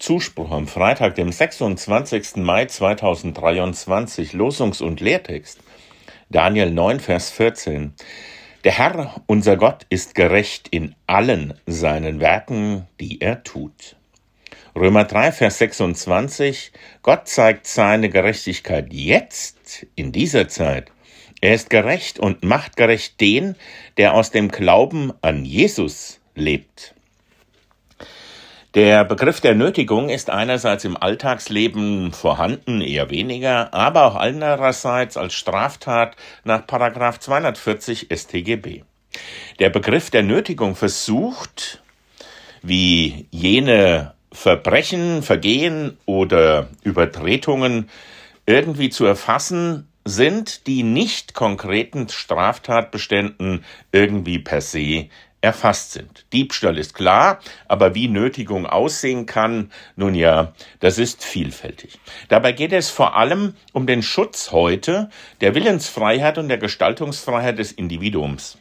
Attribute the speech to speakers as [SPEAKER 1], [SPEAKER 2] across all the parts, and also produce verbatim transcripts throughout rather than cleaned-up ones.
[SPEAKER 1] Zuspruch am Freitag, dem sechsundzwanzigsten Mai zweitausenddreiundzwanzig, Losungs- und Lehrtext. Daniel neun, Vers vierzehn. Der Herr, unser Gott, ist gerecht in allen seinen Werken, die er tut. Römer drei, Vers sechsundzwanzig. Gott zeigt seine Gerechtigkeit jetzt, in dieser Zeit. Er ist gerecht und macht gerecht den, der aus dem Glauben an Jesus lebt. Der Begriff der Nötigung ist einerseits im Alltagsleben vorhanden, eher weniger, aber auch andererseits als Straftat nach Paragraph zweihundertvierzig S t G B. Der Begriff der Nötigung versucht, wie jene Verbrechen, Vergehen oder Übertretungen irgendwie zu erfassen sind, die nicht konkreten Straftatbeständen irgendwie per se erfasst sind. Diebstahl ist klar, aber wie Nötigung aussehen kann, nun ja, das ist vielfältig. Dabei geht es vor allem um den Schutz heute der Willensfreiheit und der Gestaltungsfreiheit des Individuums.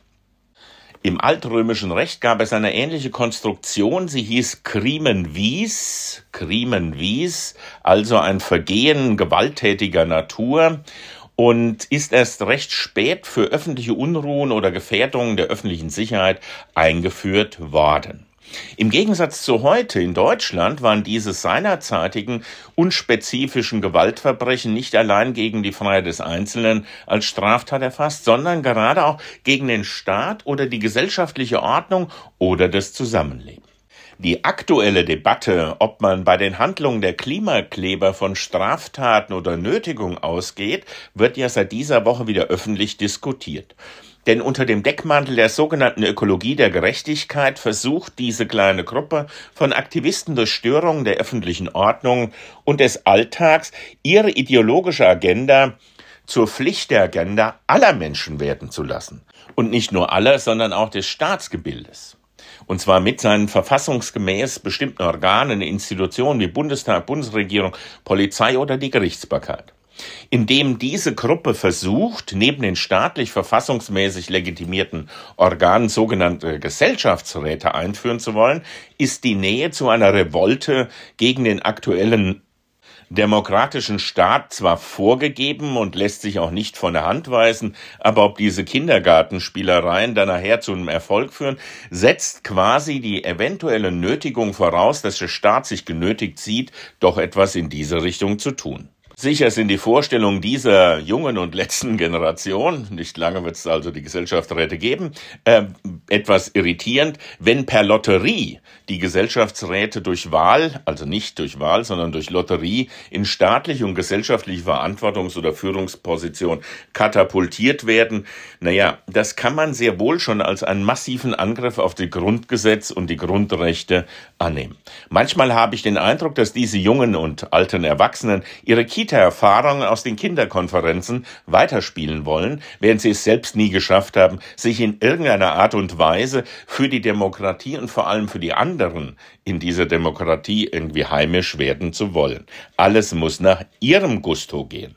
[SPEAKER 1] Im altrömischen Recht gab es eine ähnliche Konstruktion, sie hieß crimen vis, crimen vis, also ein Vergehen gewalttätiger Natur, und ist erst recht spät für öffentliche Unruhen oder Gefährdungen der öffentlichen Sicherheit eingeführt worden. Im Gegensatz zu heute in Deutschland waren diese seinerzeitigen unspezifischen Gewaltverbrechen nicht allein gegen die Freiheit des Einzelnen als Straftat erfasst, sondern gerade auch gegen den Staat oder die gesellschaftliche Ordnung oder das Zusammenleben. Die aktuelle Debatte, ob man bei den Handlungen der Klimakleber von Straftaten oder Nötigung ausgeht, wird ja seit dieser Woche wieder öffentlich diskutiert. Denn unter dem Deckmantel der sogenannten Ökologie der Gerechtigkeit versucht diese kleine Gruppe von Aktivisten durch Störungen der öffentlichen Ordnung und des Alltags ihre ideologische Agenda zur Pflicht der Agenda aller Menschen werden zu lassen. Und nicht nur aller, sondern auch des Staatsgebildes. Und zwar mit seinen verfassungsgemäß bestimmten Organen, Institutionen wie Bundestag, Bundesregierung, Polizei oder die Gerichtsbarkeit. Indem diese Gruppe versucht, neben den staatlich verfassungsmäßig legitimierten Organen sogenannte Gesellschaftsräte einführen zu wollen, ist die Nähe zu einer Revolte gegen den aktuellen demokratischen Staat zwar vorgegeben und lässt sich auch nicht von der Hand weisen, aber ob diese Kindergartenspielereien dann nachher zu einem Erfolg führen, setzt quasi die eventuelle Nötigung voraus, dass der Staat sich genötigt sieht, doch etwas in diese Richtung zu tun. Sicher sind die Vorstellungen dieser jungen und letzten Generation, nicht lange wird es also die Gesellschaftsräte geben, äh, etwas irritierend, wenn per Lotterie die Gesellschaftsräte durch Wahl, also nicht durch Wahl, sondern durch Lotterie in staatliche und gesellschaftliche Verantwortungs- oder Führungsposition katapultiert werden. Naja, das kann man sehr wohl schon als einen massiven Angriff auf die Grundgesetz und die Grundrechte annehmen. Manchmal habe ich den Eindruck, dass diese jungen und alten Erwachsenen ihre Kita-Erfahrungen aus den Kinderkonferenzen weiterspielen wollen, während sie es selbst nie geschafft haben, sich in irgendeiner Art und Weise für die Demokratie und vor allem für die anderen in dieser Demokratie irgendwie heimisch werden zu wollen. Alles muss nach ihrem Gusto gehen.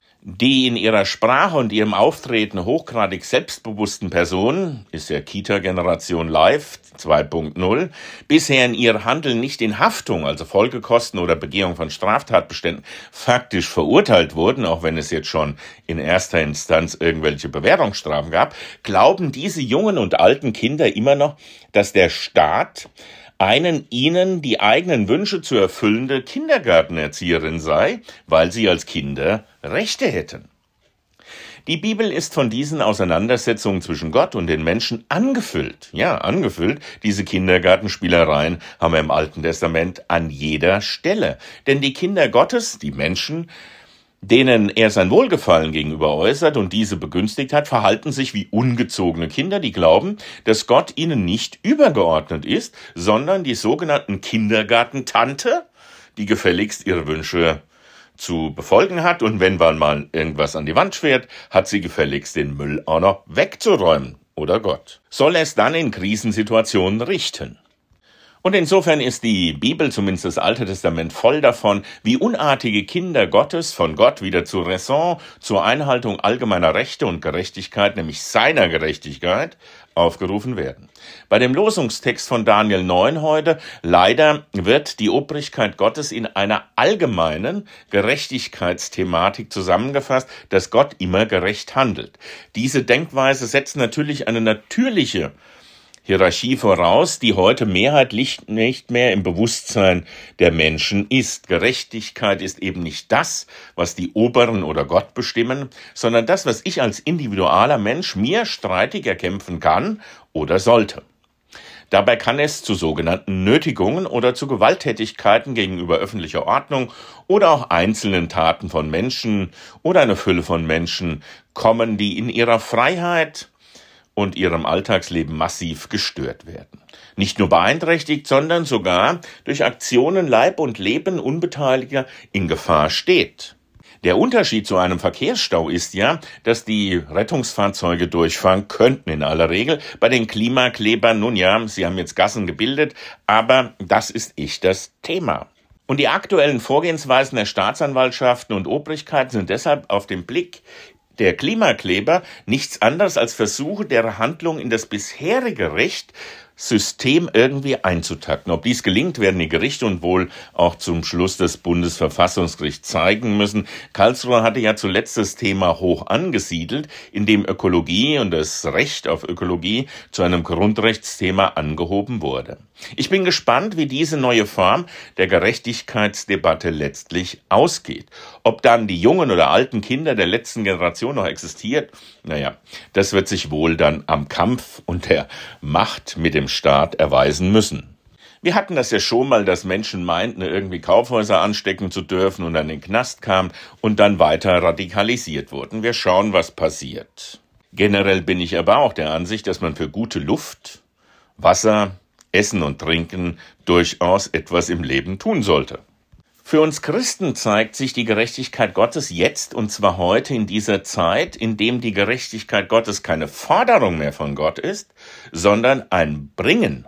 [SPEAKER 1] Die in ihrer Sprache und ihrem Auftreten hochgradig selbstbewussten Personen, ist ja Kita-Generation Live zwei Punkt null, bisher in ihr Handeln nicht in Haftung, also Folgekosten oder Begehung von Straftatbeständen, faktisch verurteilt wurden, auch wenn es jetzt schon in erster Instanz irgendwelche Bewährungsstrafen gab, glauben diese jungen und alten Kinder immer noch, dass der Staat einen ihnen die eigenen Wünsche zu erfüllende Kindergartenerzieherin sei, weil sie als Kinder Rechte hätten. Die Bibel ist von diesen Auseinandersetzungen zwischen Gott und den Menschen angefüllt. Ja, angefüllt. Diese Kindergartenspielereien haben wir im Alten Testament an jeder Stelle. Denn die Kinder Gottes, die Menschen, denen er sein Wohlgefallen gegenüber äußert und diese begünstigt hat, verhalten sich wie ungezogene Kinder, die glauben, dass Gott ihnen nicht übergeordnet ist, sondern die sogenannten Kindergartentante, die gefälligst ihre Wünsche zu befolgen hat, und wenn man mal irgendwas an die Wand fährt, hat sie gefälligst den Müll auch noch wegzuräumen, oder Gott. Soll es dann in Krisensituationen richten. Und insofern ist die Bibel, zumindest das Alte Testament, voll davon, wie unartige Kinder Gottes von Gott wieder zur Raison, zur Einhaltung allgemeiner Rechte und Gerechtigkeit, nämlich seiner Gerechtigkeit, aufgerufen werden. Bei dem Losungstext von Daniel neun heute, leider wird die Obrigkeit Gottes in einer allgemeinen Gerechtigkeitsthematik zusammengefasst, dass Gott immer gerecht handelt. Diese Denkweise setzt natürlich eine natürliche Hierarchie voraus, die heute mehrheitlich nicht mehr im Bewusstsein der Menschen ist. Gerechtigkeit ist eben nicht das, was die Oberen oder Gott bestimmen, sondern das, was ich als individualer Mensch mir streitig erkämpfen kann oder sollte. Dabei kann es zu sogenannten Nötigungen oder zu Gewalttätigkeiten gegenüber öffentlicher Ordnung oder auch einzelnen Taten von Menschen oder einer Fülle von Menschen kommen, die in ihrer Freiheit und ihrem Alltagsleben massiv gestört werden. Nicht nur beeinträchtigt, sondern sogar durch Aktionen Leib und Leben Unbeteiligter in Gefahr steht. Der Unterschied zu einem Verkehrsstau ist ja, dass die Rettungsfahrzeuge durchfahren könnten in aller Regel. Bei den Klimaklebern, nun ja, sie haben jetzt Gassen gebildet, aber das ist echt das Thema. Und die aktuellen Vorgehensweisen der Staatsanwaltschaften und Obrigkeiten sind deshalb auf den Blick der Klimakleber nichts anderes als Versuche der Handlung in das bisherige Rechtssystem irgendwie einzutakten. Ob dies gelingt, werden die Gerichte und wohl auch zum Schluss das Bundesverfassungsgericht zeigen müssen. Karlsruhe hatte ja zuletzt das Thema hoch angesiedelt, in dem Ökologie und das Recht auf Ökologie zu einem Grundrechtsthema angehoben wurde. Ich bin gespannt, wie diese neue Form der Gerechtigkeitsdebatte letztlich ausgeht. Ob dann die jungen oder alten Kinder der letzten Generation noch existiert, naja, das wird sich wohl dann am Kampf und der Macht mit dem Staat erweisen müssen. Wir hatten das ja schon mal, dass Menschen meinten, irgendwie Kaufhäuser anstecken zu dürfen und an den Knast kamen und dann weiter radikalisiert wurden. Wir schauen, was passiert. Generell bin ich aber auch der Ansicht, dass man für gute Luft, Wasser, Essen und Trinken durchaus etwas im Leben tun sollte. Für uns Christen zeigt sich die Gerechtigkeit Gottes jetzt, und zwar heute in dieser Zeit, in dem die Gerechtigkeit Gottes keine Forderung mehr von Gott ist, sondern ein Bringen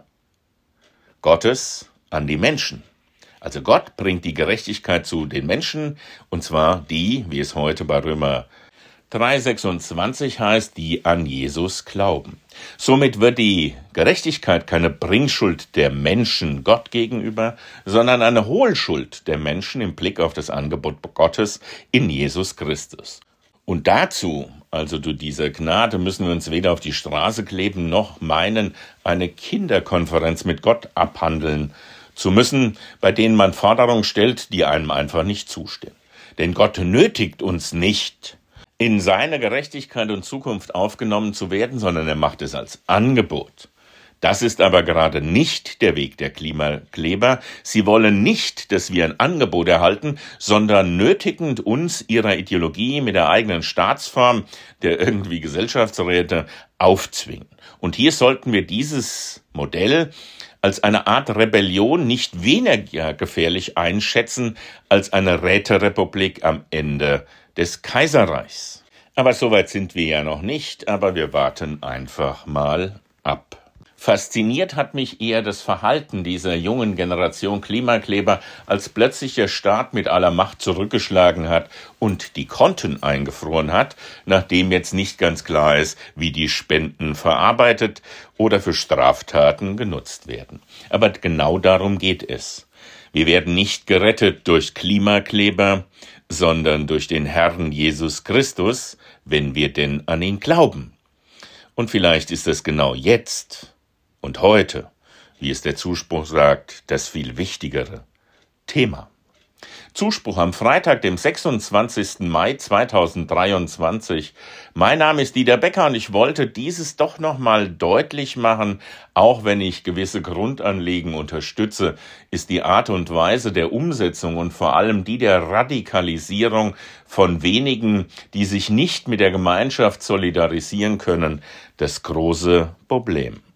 [SPEAKER 1] Gottes an die Menschen. Also Gott bringt die Gerechtigkeit zu den Menschen, und zwar die, wie es heute bei Römer drei sechsundzwanzig heißt, die an Jesus glauben. Somit wird die Gerechtigkeit keine Bringschuld der Menschen Gott gegenüber, sondern eine Hohlschuld der Menschen im Blick auf das Angebot Gottes in Jesus Christus. Und dazu, also zu dieser Gnade, müssen wir uns weder auf die Straße kleben, noch meinen, eine Kinderkonferenz mit Gott abhandeln zu müssen, bei denen man Forderungen stellt, die einem einfach nicht zustimmen. Denn Gott nötigt uns nicht, in seine Gerechtigkeit und Zukunft aufgenommen zu werden, sondern er macht es als Angebot. Das ist aber gerade nicht der Weg der Klimakleber. Sie wollen nicht, dass wir ein Angebot erhalten, sondern nötigend uns ihrer Ideologie mit der eigenen Staatsform, der irgendwie Gesellschaftsräte, aufzwingen. Und hier sollten wir dieses Modell als eine Art Rebellion nicht weniger gefährlich einschätzen als eine Räterepublik am Ende des Kaiserreichs. Aber soweit sind wir ja noch nicht, aber wir warten einfach mal ab. Fasziniert hat mich eher das Verhalten dieser jungen Generation Klimakleber, als plötzlich der Staat mit aller Macht zurückgeschlagen hat und die Konten eingefroren hat, nachdem jetzt nicht ganz klar ist, wie die Spenden verarbeitet oder für Straftaten genutzt werden. Aber genau darum geht es. Wir werden nicht gerettet durch Klimakleber, sondern durch den Herrn Jesus Christus, wenn wir denn an ihn glauben. Und vielleicht ist es genau jetzt und heute, wie es der Zuspruch sagt, das viel wichtigere Thema. Zuspruch am Freitag, dem sechsundzwanzigsten Mai zweitausenddreiundzwanzig. Mein Name ist Dieter Becker und ich wollte dieses doch nochmal deutlich machen, auch wenn ich gewisse Grundanliegen unterstütze, ist die Art und Weise der Umsetzung und vor allem die der Radikalisierung von wenigen, die sich nicht mit der Gemeinschaft solidarisieren können, das große Problem.